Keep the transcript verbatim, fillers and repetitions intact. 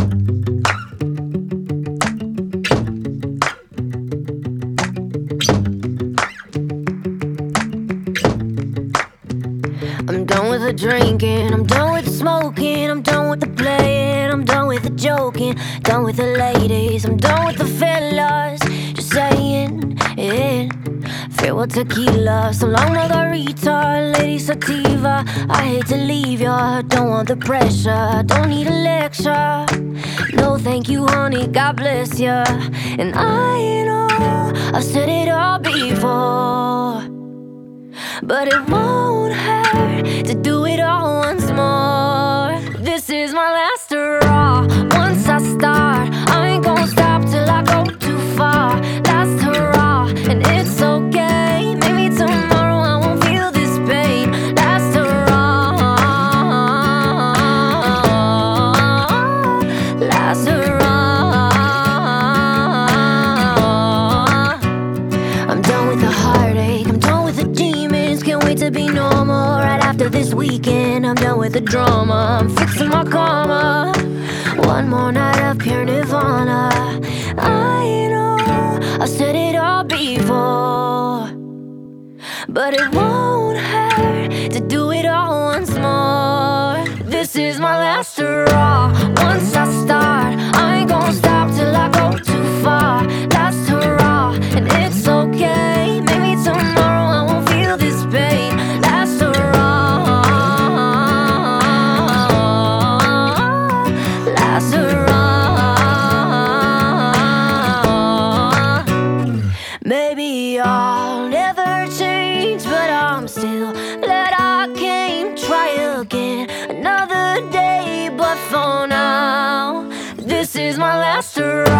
I'm done with the drinking, I'm done with the smoking, I'm done with the playing, I'm done with the joking, done with the ladies, I'm done with the fellas. Just saying it. Farewell tequila, so long margarita, lady sativa. I hate to leave ya, don't want the pressure, don't need a lecture. No thank you honey, God bless ya. And I know I've said it all before, but it won't hurt to do it all once more. This is my last hurrah. Once I start, I ain't gon' stop till I go too far. Last hurrah, and it's okay. Maybe tomorrow I won't feel this pain. Last hurrah, last hurrah. I'm done with the heartache, I'm done with the demons. Can't wait to be normal right after this weekend. I'm done with the drama, I'm fixing my karma. One more night of pure nirvana. I know I said it all before, but it won't hurt to do it all once more. This is my last hurrah. Once I start, I ain't gon' stop till I go too far. Last hurrah, and it's okay. Maybe tomorrow I won't feel this pain. Last hurrah, last hurrah. Maybe I'll never change, but I'm still glad I came. Try again another day, but for now, this is my last hurrah.